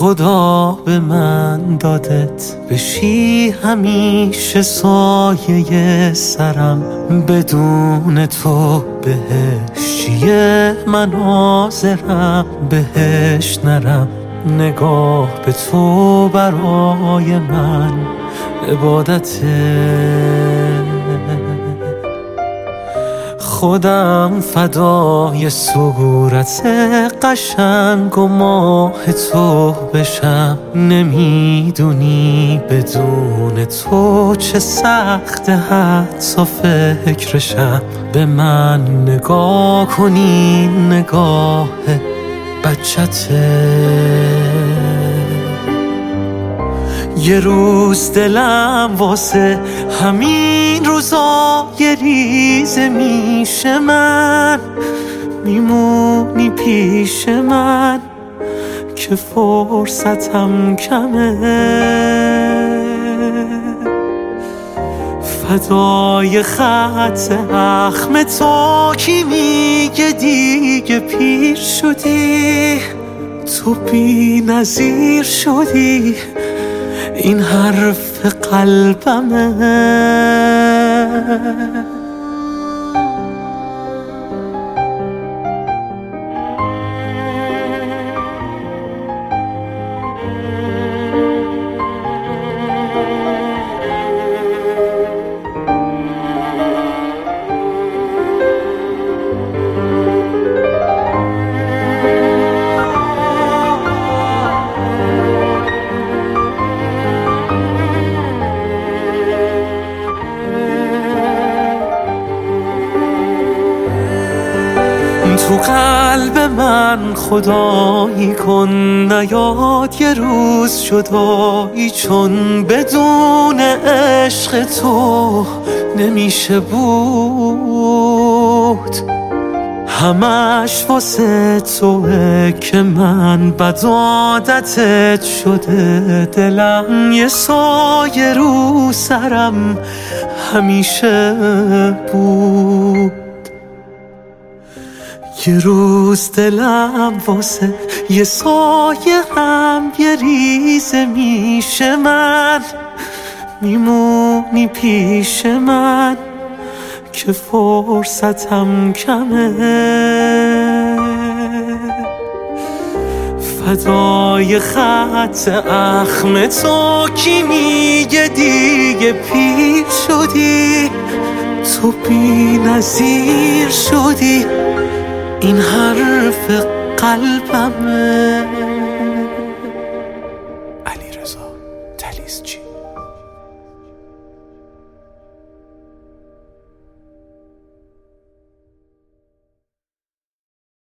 خدا به من دادت بشی همیشه سایه سرم، بدون تو بهش چیه من حاضرم بهش نرم. نگاه به تو برای من عبادته، خودم فدای صورت قشنگ و ماه تو بشم. نمیدونی بدون تو چه سخت حتی فکرشم. به من نگاه کنی نگاه بچته، یه روز دلم واسه همین روزای ریزه میشه. من میمونی پیش من که فرصتم کمه، فدای خط اخم تو کی میگه دیگه پیر شدی. تو بی نظیر شدی، این حرف قلبمه. تو قلب من خدایی کن، نیاد یه روز جدایی، چون بدون عشق تو نمیشه بود. همش واسه توه که من بد عادتت شده. دلم یه سایه رو سرم همیشه بود. یه روز دلم واسه یه سایه هم یه ریزه میشه. من میمونی پیش من که فرصتم کمه، فدای خط اخم تو کی میگه دیگه پیر شدی. تو بی نظیر شدی، این حرف قلبمه. علیرضا تلیسچی.